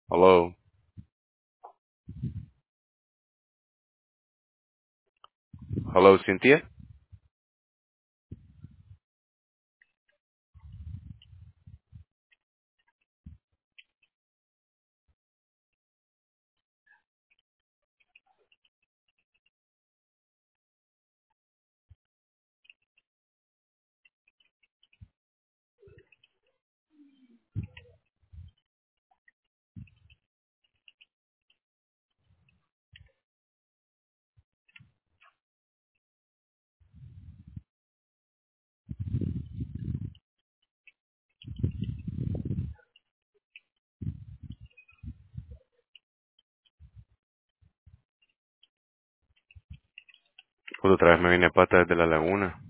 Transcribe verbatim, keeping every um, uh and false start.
Hello, hello, Cynthia. Pues otra vez me vine a pata desde la laguna.